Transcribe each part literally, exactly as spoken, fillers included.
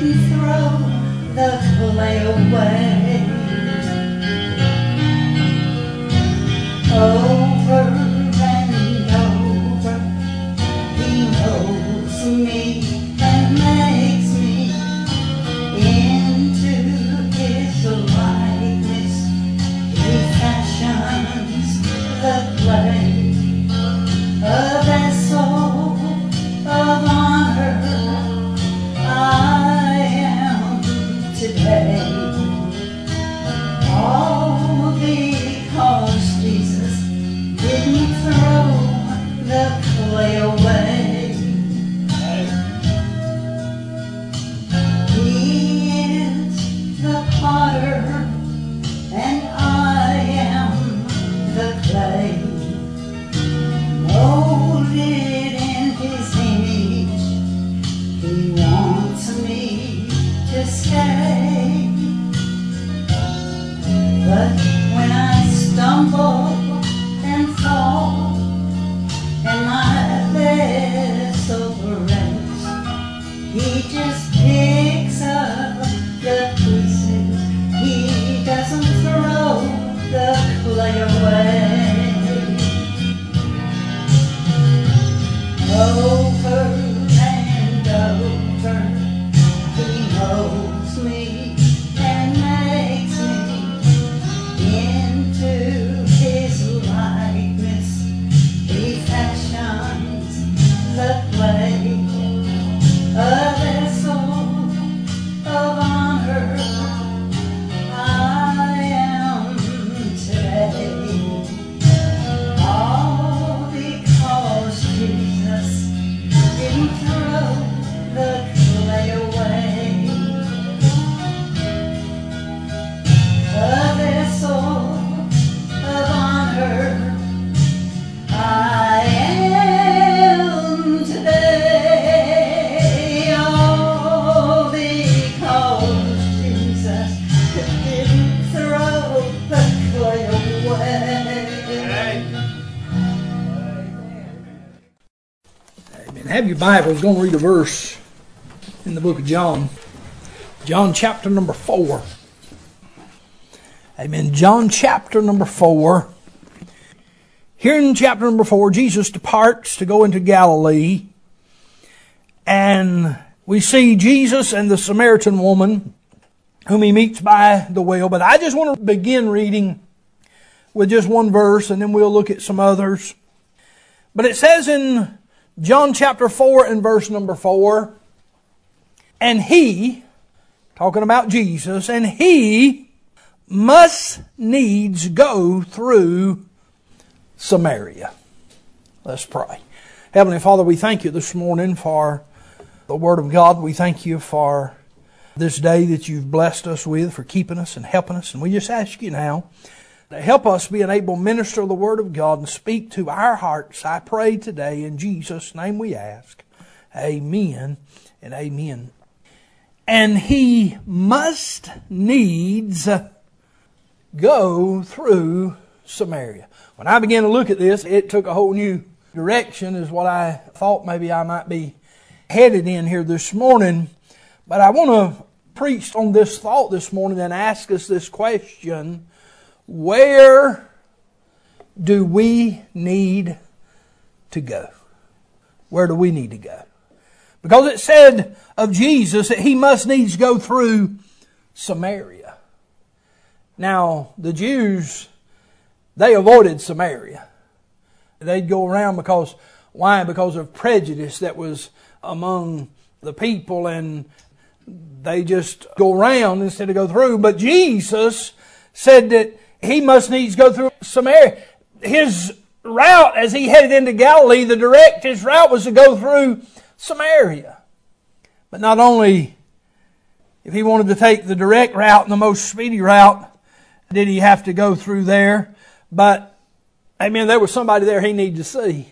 didn't throw the clay away. Over and over, He molds me and makes me into His likeness. He fashions the clay, a vessel of honor I am today. All because Jesus didn't throw the clay away. He is the potter and I am the clay, molded in His image. He wants me to stay. But when I stumble and fall and my vessel breaks, He just picks up the pieces. He doesn't throw the clay away. Over and over, He molds me and makes me into His likeness. He fashions the clay, a vessel of honor I am today. All because Jesus didn't throw the clay away. A vessel of honor I am today. All because Jesus didn't throw the clay away. Amen. Have your Bibles. Going to read a verse in the book of John. John chapter number four. Amen. John chapter number four. Here in chapter number four, Jesus departs to go into Galilee. And we see Jesus and the Samaritan woman whom He meets by the well. But I just want to begin reading with just one verse and then we'll look at some others. But it says in John chapter four and verse number four, and He, talking about Jesus, and He must needs go through Samaria. Let's pray. Heavenly Father, we thank You this morning for the Word of God. We thank You for this day that You've blessed us with, for keeping us and helping us. And we just ask You now to help us be an able minister of the Word of God and speak to our hearts. I pray today in Jesus' name we ask. Amen and amen. And He must needs go through Samaria. When I began to look at this, it took a whole new direction is what I thought maybe I might be headed in here this morning. But I want to preach on this thought this morning and ask us this question: where do we need to go? Where do we need to go? Because it said of Jesus that He must needs go through Samaria. Now, the Jews, they avoided Samaria. They'd go around because, why? Because of prejudice that was among the people, and they just go around instead of go through. But Jesus said that He must needs go through Samaria. His route as He headed into Galilee, the direct, His route was to go through Samaria. But not only if He wanted to take the direct route and the most speedy route, did He have to go through there, but, amen, there was somebody there He needed to see.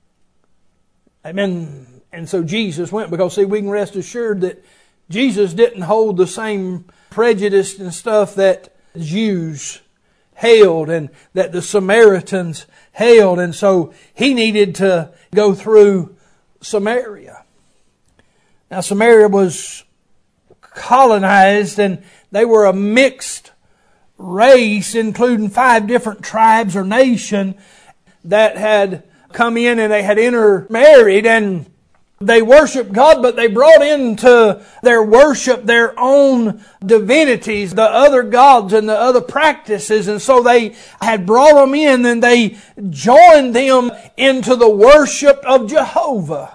Amen. And so Jesus went, because, see, we can rest assured that Jesus didn't hold the same prejudice and stuff that Jews held and that the Samaritans held. And so He needed to go through Samaria. Now, Samaria was colonized, and they were a mixed race, including five different tribes or nation that had come in and they had intermarried, and they worshiped God, but they brought into their worship their own divinities, the other gods and the other practices. And so they had brought them in and they joined them into the worship of Jehovah.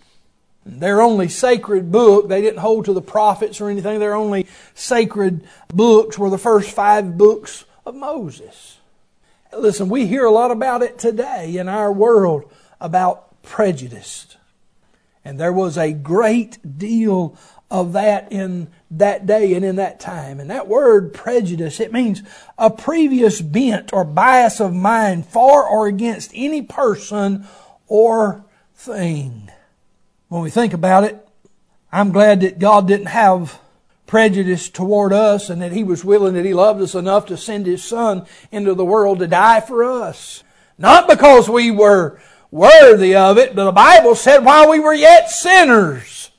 Their only sacred book, they didn't hold to the prophets or anything, their only sacred books were the first five books of Moses. Listen, we hear a lot about it today in our world, about prejudice. And there was a great deal of that in that day and in that time. And that word prejudice, it means a previous bent or bias of mind for or against any person or thing. When we think about it, I'm glad that God didn't have prejudice toward us, and that He was willing, that He loved us enough to send His Son into the world to die for us. Not because we were worthy of it, but the Bible said while we were yet sinners,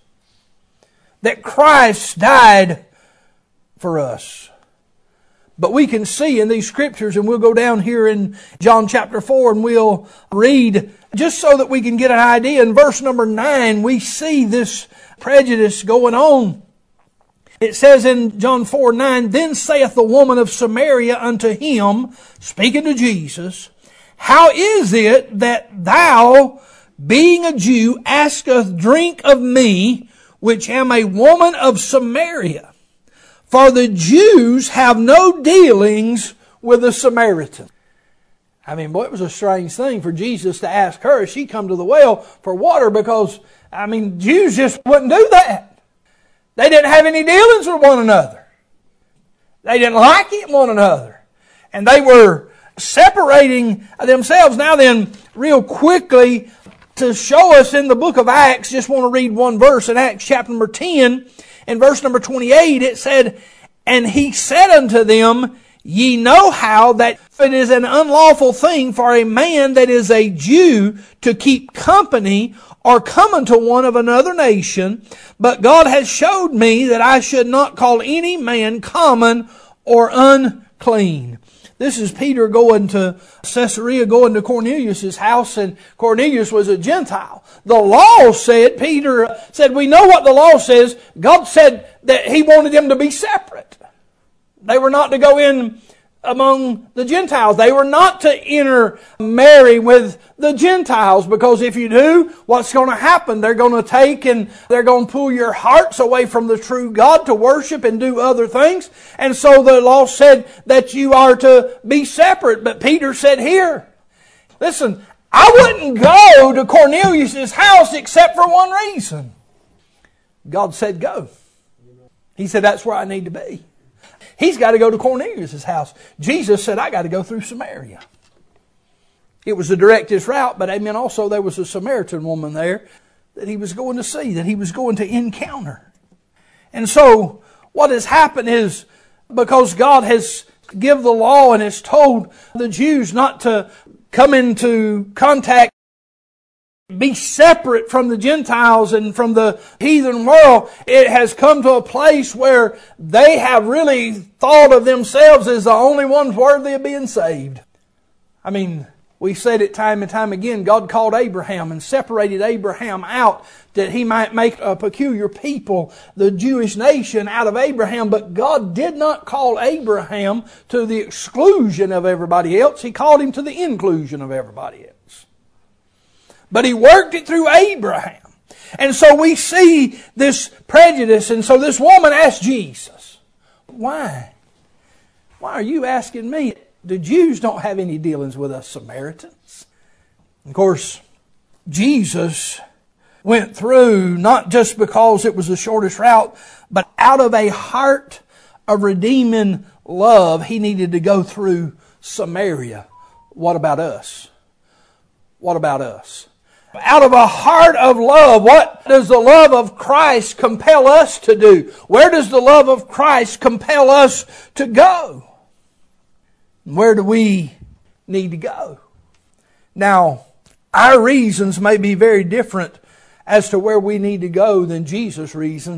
that Christ died for us. But we can see in these scriptures, and we'll go down here in John chapter four and we'll read just so that we can get an idea. In verse number nine, we see this prejudice going on. It says in John four nine, "Then saith the woman of Samaria unto him," speaking to Jesus, "How is it that thou, being a Jew, askest drink of me, which am a woman of Samaria? For the Jews have no dealings with the Samaritan." I mean, boy, it was a strange thing for Jesus to ask her. She come to the well for water because, I mean, Jews just wouldn't do that. They didn't have any dealings with one another. They didn't like one another. And they were separating themselves. Now then, real quickly, to show us in the book of Acts, just want to read one verse in Acts chapter number ten. In verse number twenty-eight, it said, "And he said unto them, Ye know how that it is an unlawful thing for a man that is a Jew to keep company or come unto one of another nation, but God has showed me that I should not call any man common or unclean." This is Peter going to Caesarea, going to Cornelius' house, and Cornelius was a Gentile. The law said, Peter said, we know what the law says. God said that He wanted them to be separate. They were not to go in among the Gentiles. They were not to intermarry with the Gentiles, because if you do, what's going to happen? They're going to take and they're going to pull your hearts away from the true God to worship and do other things. And so the law said that you are to be separate. But Peter said here, listen, I wouldn't go to Cornelius' house except for one reason. God said go. He said that's where I need to be. He's got to go to Cornelius' house. Jesus said, I got to go through Samaria. It was the directest route, but amen, also there was a Samaritan woman there that He was going to see, that He was going to encounter. And so what has happened is, because God has given the law and has told the Jews not to come into contact, be separate from the Gentiles and from the heathen world, it has come to a place where they have really thought of themselves as the only ones worthy of being saved. I mean, we said it time and time again, God called Abraham and separated Abraham out that He might make a peculiar people, the Jewish nation, out of Abraham. But God did not call Abraham to the exclusion of everybody else. He called him to the inclusion of everybody else. But He worked it through Abraham. And so we see this prejudice. And so this woman asked Jesus, why? Why are you asking me? The Jews don't have any dealings with us Samaritans. Of course, Jesus went through not just because it was the shortest route, but out of a heart of redeeming love, He needed to go through Samaria. What about us? What about us? Out of a heart of love, what does the love of Christ compel us to do? Where does the love of Christ compel us to go? Where do we need to go? Now, our reasons may be very different as to where we need to go than Jesus' reasons.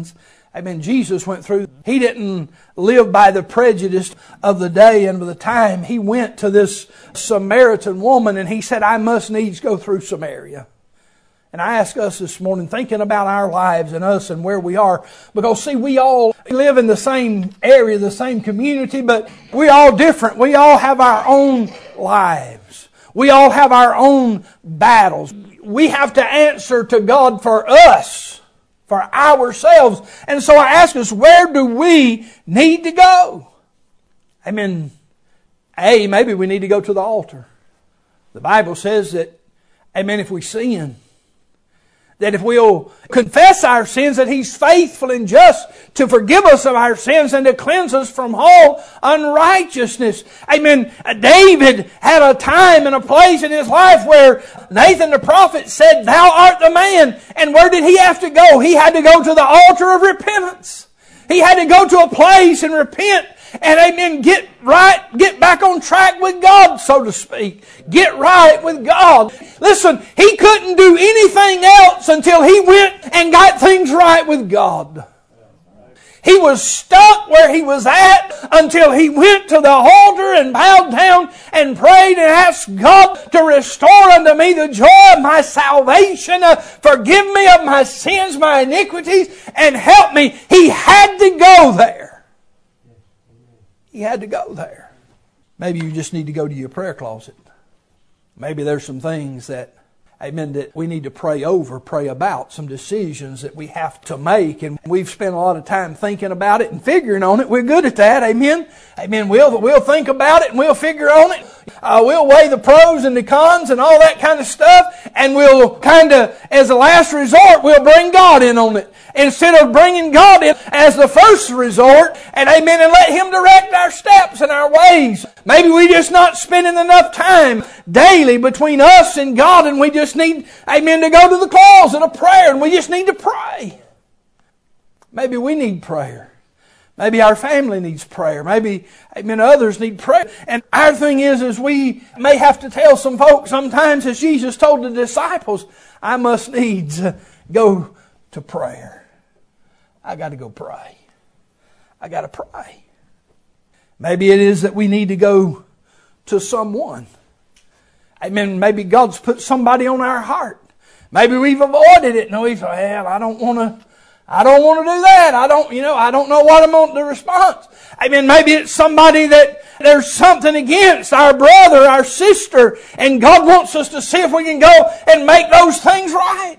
Amen. Jesus went through. He didn't live by the prejudice of the day and of the time. He went to this Samaritan woman and He said, I must needs go through Samaria. And I ask us this morning, thinking about our lives and us and where we are, because see, we all live in the same area, the same community, but we're all different. We all have our own lives. We all have our own battles. We have to answer to God for us, for ourselves. And so I ask us, where do we need to go? I mean, A, maybe we need to go to the altar. The Bible says that, amen, if we sin, that if we'll confess our sins, that He's faithful and just to forgive us of our sins and to cleanse us from all unrighteousness. Amen. David had a time and a place in his life where Nathan the prophet said, Thou art the man. And where did he have to go? He had to go to the altar of repentance. He had to go to a place and repent and, amen, get right, get back on track with God, so to speak. Get right with God. Listen, he couldn't do anything else until he went and got things right with God. He was stuck where he was at until he went to the altar and bowed down and prayed and asked God to restore unto me the joy of my salvation, uh, forgive me of my sins, my iniquities, and help me. He had to go there. He had to go there. Maybe you just need to go to your prayer closet. Maybe there's some things that, amen, that we need to pray over, pray about, some decisions that we have to make. And we've spent a lot of time thinking about it and figuring on it. We're good at that, amen. Amen. We'll, we'll think about it and we'll figure on it. Uh, we'll weigh the pros and the cons and all that kind of stuff. And we'll kind of, as a last resort, we'll bring God in on it. Instead of bringing God in as the first resort, and amen, and let Him direct our steps and our ways. Maybe we just not spending enough time daily between us and God, and we just need, amen, to go to the closet of prayer, and we just need to pray. Maybe we need prayer. Maybe our family needs prayer. Maybe, amen, others need prayer. And our thing is, is we may have to tell some folks sometimes, as Jesus told the disciples, I must needs go to prayer. I got to go pray. I got to pray. Maybe it is that we need to go to someone. Amen. Maybe God's put somebody on our heart. Maybe we've avoided it. No, we've, well, I don't want to, I don't want to do that. I don't, you know, I don't know what I'm on the response. Amen. Maybe it's somebody that there's something against, our brother, our sister, and God wants us to see if we can go and make those things right.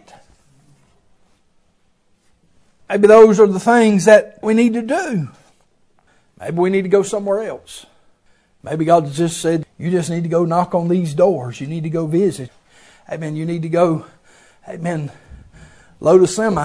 Maybe those are the things that we need to do. Maybe we need to go somewhere else. Maybe God just said, you just need to go knock on these doors. You need to go visit. Amen. You need to go, amen, load a semi.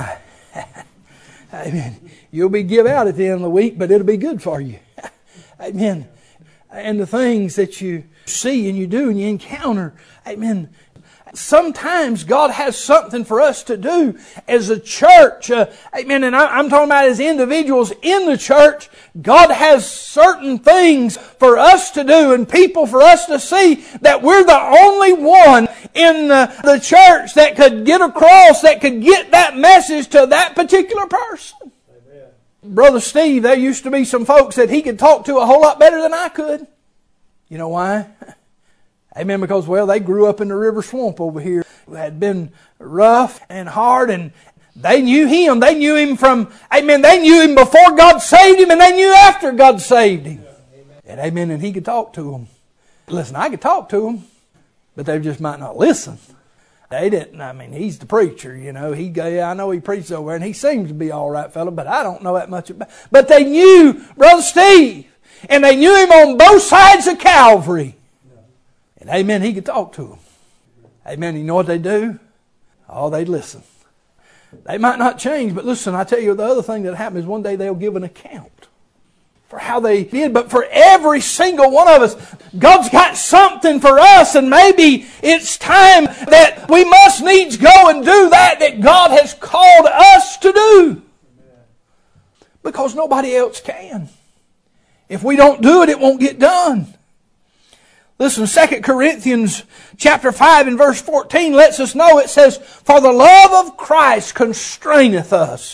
Amen. You'll be give out at the end of the week, but it'll be good for you. Amen. And the things that you see and you do and you encounter, amen. Sometimes God has something for us to do as a church. Uh, amen. And I, I'm talking about as individuals in the church. God has certain things for us to do and people for us to see that we're the only one in the, the church that could get across, that could get that message to that particular person. Amen. Brother Steve, there used to be some folks that he could talk to a whole lot better than I could. You know why? Amen, because, well, they grew up in the river swamp over here. It had been rough and hard, and they knew him. They knew him from, amen, they knew him before God saved him, and they knew after God saved him. Yeah, amen. And amen, and he could talk to them. Listen, I could talk to them, but they just might not listen. They didn't, I mean, he's the preacher, you know. He, yeah, I know he preaches over there, and he seems to be all right fellow, but I don't know that much about. But they knew Brother Steve, and they knew him on both sides of Calvary. And amen, he could talk to them. Amen, you know what they do? Oh, they listen. They might not change, but listen, I tell you, the other thing that happens is one day they'll give an account for how they did. But for every single one of us, God's got something for us, and maybe it's time that we must needs go and do that that God has called us to do. Because nobody else can. If we don't do it, it won't get done. Listen, Second Corinthians chapter five and verse fourteen lets us know, it says, for the love of Christ constraineth us,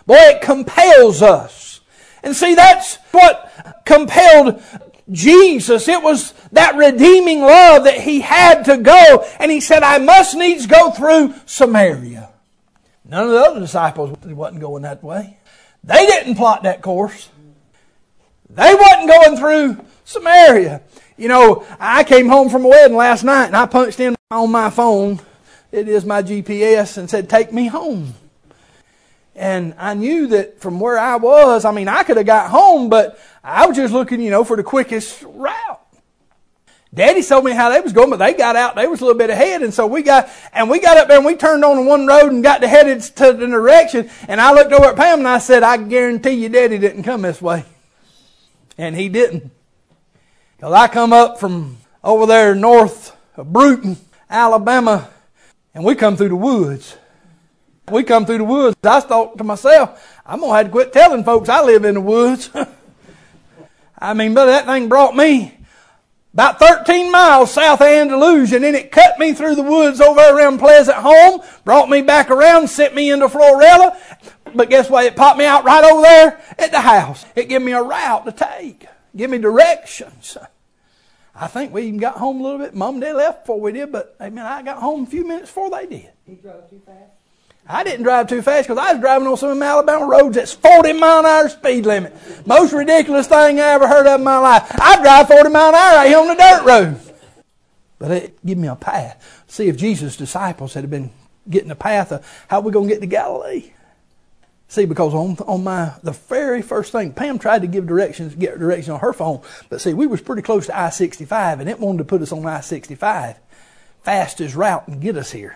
Boy, it compels us. And see, that's what compelled Jesus. It was that redeeming love that He had to go. And He said, I must needs go through Samaria. None of the other disciples wasn't going that way. They didn't plot that course. They wasn't going through Samaria. You know, I came home from a wedding last night and I punched in on my phone, it is my G P S, and said, take me home. And I knew that from where I was, I mean, I could have got home, but I was just looking, you know, for the quickest route. Daddy told me how they was going, but they got out, they was a little bit ahead, and so we got, and we got up there and we turned on one road and got to headed to the direction, and I looked over at Pam and I said, I guarantee you Daddy didn't come this way. And he didn't. Because I come up from over there north of Bruton, Alabama, and we come through the woods. We come through the woods. I thought to myself, I'm going to have to quit telling folks I live in the woods. I mean, but that thing brought me about thirteen miles south of Andalusia, and then it cut me through the woods over around Pleasant Home, brought me back around, sent me into Florella. But guess what? It popped me out right over there at the house. It gave me a route to take. Give me directions. I think we even got home a little bit. Mom and Dad left before we did, but I mean, I got home a few minutes before they did. You drove too fast? I didn't drive too fast because I was driving on some of them Alabama roads that's forty mile an hour speed limit. Most ridiculous thing I ever heard of in my life. I drive forty mile an hour out here on the dirt road. But it gave me a path. See, if Jesus' disciples had been getting a path of how are we going to get to Galilee? See, because on on my the very first thing, Pam tried to give directions, get directions on her phone. But see, we was pretty close to I sixty-five, and it wanted to put us on I sixty-five, fastest route, and get us here.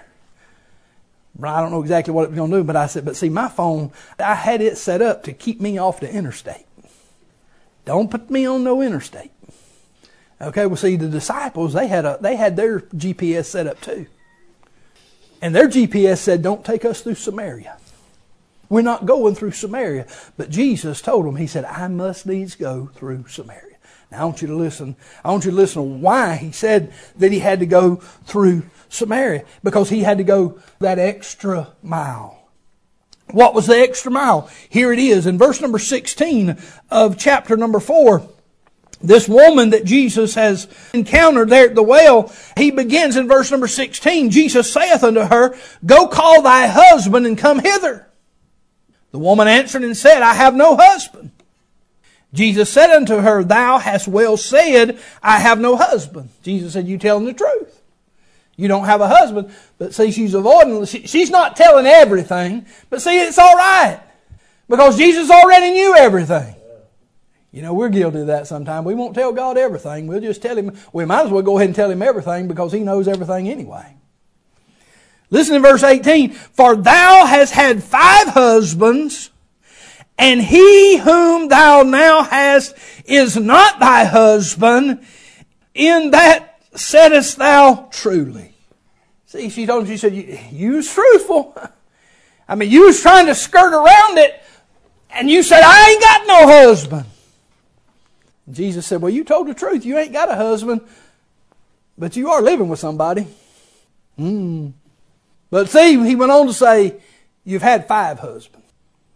I don't know exactly what it was going to do, but I said, but see, my phone, I had it set up to keep me off the interstate. Don't put me on no interstate. Okay, well, see, the disciples, they had a they had their G P S set up too. And their G P S said, don't take us through Samaria. We're not going through Samaria. But Jesus told them, He said, I must needs go through Samaria. Now, I want you to listen. I want you to listen to why He said that He had to go through Samaria. Because He had to go that extra mile. What was the extra mile? Here it is in verse number sixteen of chapter number four. This woman that Jesus has encountered there at the well, he begins in verse number sixteen. Jesus saith unto her, go call thy husband and come hither. The woman answered and said, I have no husband. Jesus said unto her, thou hast well said, I have no husband. Jesus said, you telling the truth. You don't have a husband. But see, she's avoiding, she, she's not telling everything. But see, it's all right. Because Jesus already knew everything. You know, we're guilty of that sometimes. We won't tell God everything. We'll just tell Him. We might as well go ahead and tell Him everything because He knows everything anyway. Listen to verse eighteen. For thou hast had five husbands, and he whom thou now hast is not thy husband. In that saidest thou truly. See, she told him, she said, you, you was truthful. I mean, you was trying to skirt around it, and you said, I ain't got no husband. And Jesus said, well, you told the truth. You ain't got a husband, but you are living with somebody. Hmm. But see, he went on to say, you've had five husbands.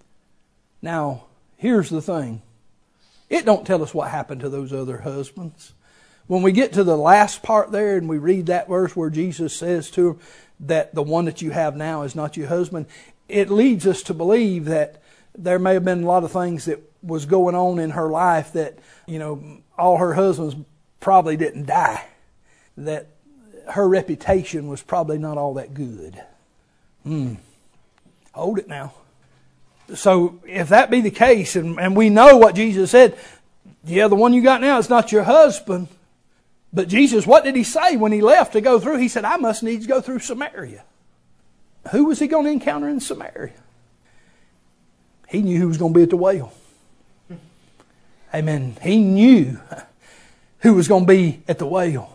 Now, here's the thing. It don't tell us what happened to those other husbands. When we get to the last part there and we read that verse where Jesus says to him that the one that you have now is not your husband, it leads us to believe that there may have been a lot of things that was going on in her life that, you know, all her husbands probably didn't die. That her reputation was probably not all that good. Hmm. Hold it now. So if that be the case, and, and we know what Jesus said, yeah, the one you got now is not your husband. But Jesus, what did He say when He left to go through? He said, I must needs go through Samaria. Who was He going to encounter in Samaria? He knew who was going to be at the well. Amen. He knew who was going to be at the well.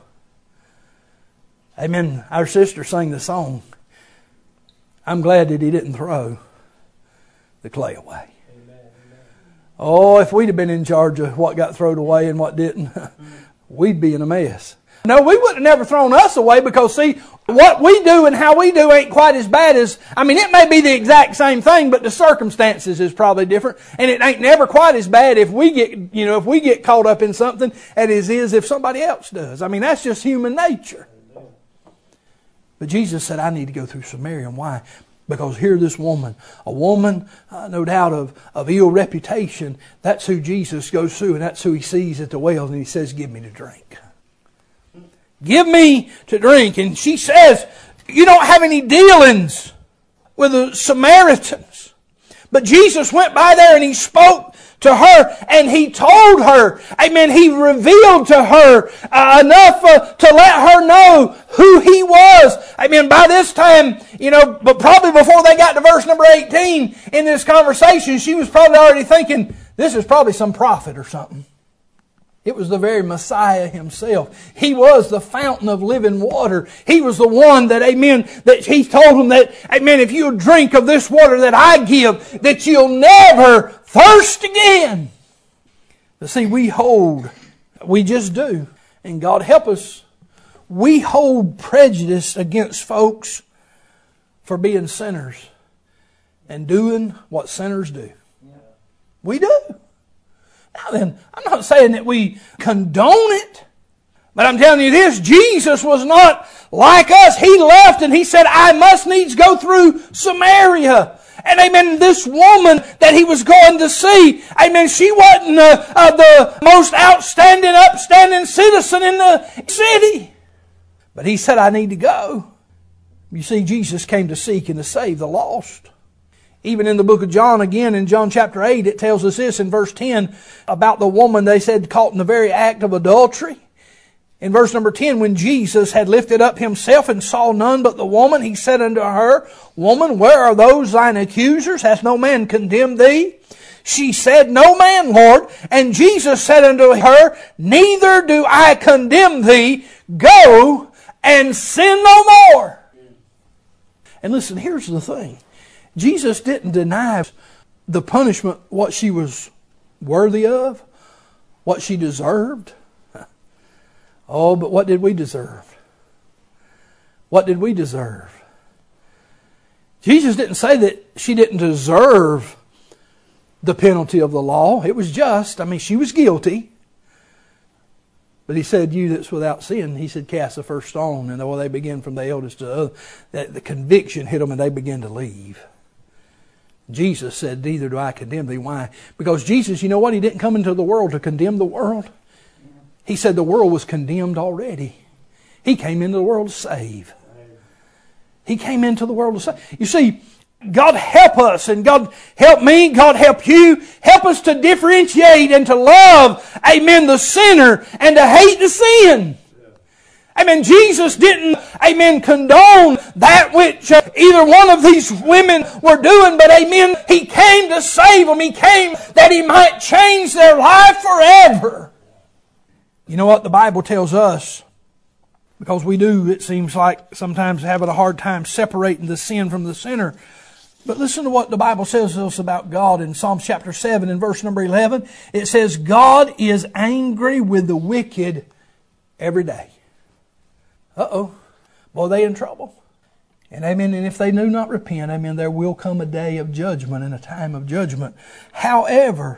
Amen. Our sister sang the song. I'm glad that He didn't throw the clay away. Amen. Oh, if we'd have been in charge of what got thrown away and what didn't, we'd be in a mess. No, we would have never thrown us away because, see, what we do and how we do ain't quite as bad as, I mean, it may be the exact same thing, but the circumstances is probably different. And it ain't never quite as bad if we get, you know, if we get caught up in something as it is if somebody else does. I mean, that's just human nature. But Jesus said, I need to go through Samaria. And why? Because here this woman, a woman, uh, no doubt of, of ill reputation, that's who Jesus goes through and that's who He sees at the well and He says, give me to drink. Give me to drink. And she says, you don't have any dealings with the Samaritans. But Jesus went by there and He spoke to her and He told her, amen, He revealed to her uh, enough uh, to let her know who He was. Amen, by this time, you know, but probably before they got to verse number eighteen in this conversation, she was probably already thinking, this is probably some prophet or something. It was the very Messiah Himself. He was the fountain of living water. He was the one that, amen, that He told them that, amen, if you'll drink of this water that I give, that you'll never thirst again. But see, we hold, we just do, and God help us, we hold prejudice against folks for being sinners and doing what sinners do. We do. Now then, I'm not saying that we condone it, but I'm telling you this, Jesus was not like us. He left and He said, I must needs go through Samaria. And amen, this woman that He was going to see, amen, she wasn't uh, uh, the most outstanding, upstanding citizen in the city. But He said, I need to go. You see, Jesus came to seek and to save the lost. Even in the book of John, again in John chapter eight, it tells us this in verse ten about the woman they said caught in the very act of adultery. In verse number ten, when Jesus had lifted up Himself and saw none but the woman, He said unto her, Woman, where are those thine accusers? Hath no man condemned thee? She said, No man, Lord. And Jesus said unto her, Neither do I condemn thee. Go and sin no more. And listen, here's the thing. Jesus didn't deny the punishment, what she was worthy of, what she deserved. Oh, but what did we deserve? What did we deserve? Jesus didn't say that she didn't deserve the penalty of the law. It was just. I mean, she was guilty. But He said, you that's without sin, He said, cast the first stone. And well, they began from the eldest to the other. That the conviction hit them and they began to leave. Jesus said, neither do I condemn thee. Why? Because Jesus, you know what? He didn't come into the world to condemn the world. He said the world was condemned already. He came into the world to save. He came into the world to save. You see, God help us and God help me, God help you. Help us to differentiate and to love, amen, the sinner and to hate the sin. Amen. Jesus didn't, amen, condone that which uh, either one of these women were doing, but amen, He came to save them. He came that He might change their life forever. You know what the Bible tells us? Because we do, it seems like, sometimes having a hard time separating the sin from the sinner. But listen to what the Bible says to us about God in Psalm chapter seven and verse number eleven. It says, God is angry with the wicked every day. Uh-oh. Boy, they in trouble. And amen, and if they do not repent, amen, there will come a day of judgment and a time of judgment. However,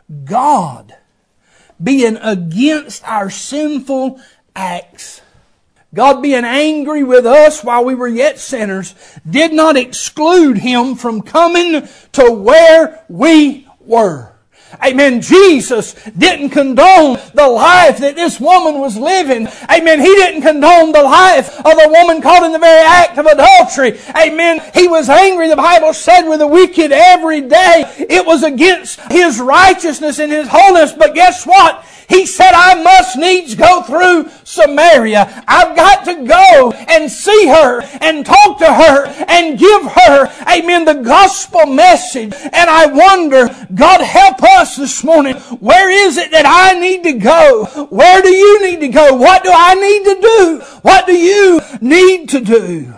God, being against our sinful acts, God being angry with us while we were yet sinners, did not exclude Him from coming to where we were. Amen. Jesus didn't condone the life that this woman was living. Amen. He didn't condone the life of the woman caught in the very act of adultery. Amen. He was angry, the Bible said, with the wicked every day. It was against His righteousness and His holiness. But guess what? He said, I must needs go through Samaria. I've got to go and see her and talk to her and give her, amen, the gospel message. And I wonder, God help us this morning. Where is it that I need to go? Where do you need to go? What do I need to do? What do you need to do?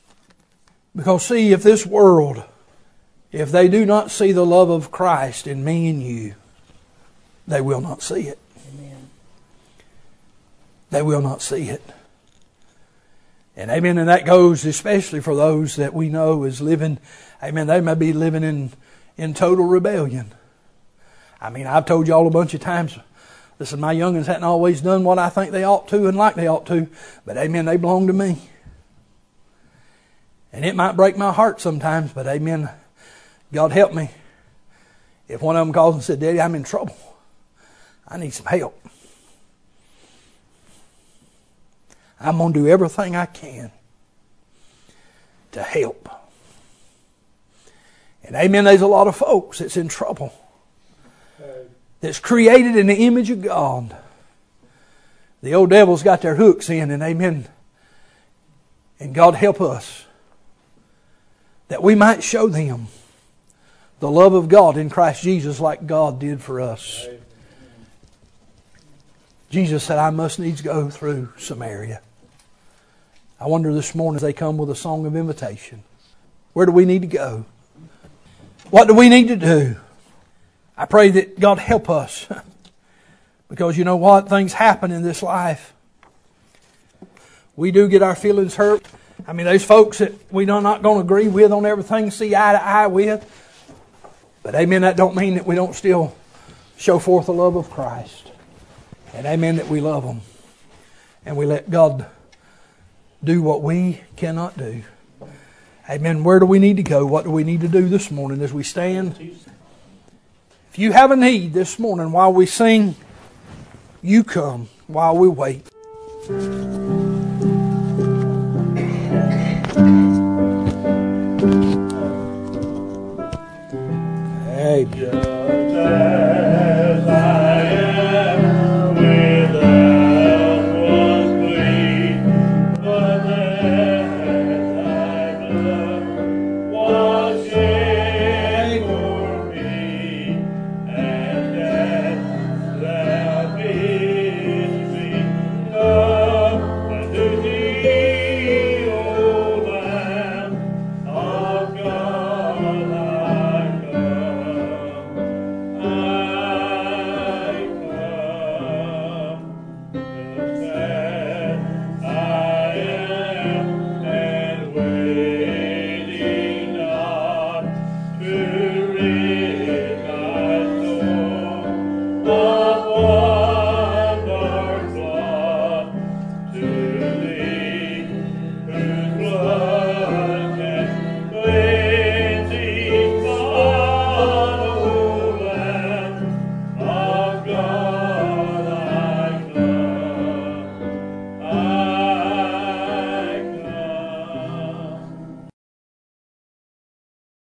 Because see, if this world, if they do not see the love of Christ in me and you, they will not see it. they will not see it. And amen, and that goes especially for those that we know is living, amen, they may be living in, in total rebellion. I mean, I've told y'all a bunch of times, listen, my young'uns hadn't always done what I think they ought to and like they ought to, but amen, they belong to me. And it might break my heart sometimes, but amen, God help me. If one of them calls and said, Daddy, I'm in trouble. I need some help. I'm going to do everything I can to help. And amen, there's a lot of folks that's in trouble. That's created in the image of God. The old devil's got their hooks in, and amen. And God help us that we might show them the love of God in Christ Jesus like God did for us. Jesus said, I must needs go through Samaria. I wonder this morning as they come with a song of invitation, where do we need to go? What do we need to do? I pray that God help us. Because you know what? Things happen in this life. We do get our feelings hurt. I mean, there's folks that we're not going to agree with on everything, see eye to eye with. But amen, that don't mean that we don't still show forth the love of Christ. And amen, that we love them. And we let God do what we cannot do. Amen. Where do we need to go? What do we need to do this morning as we stand? If you have a need this morning while we sing, you come while we wait. Amen.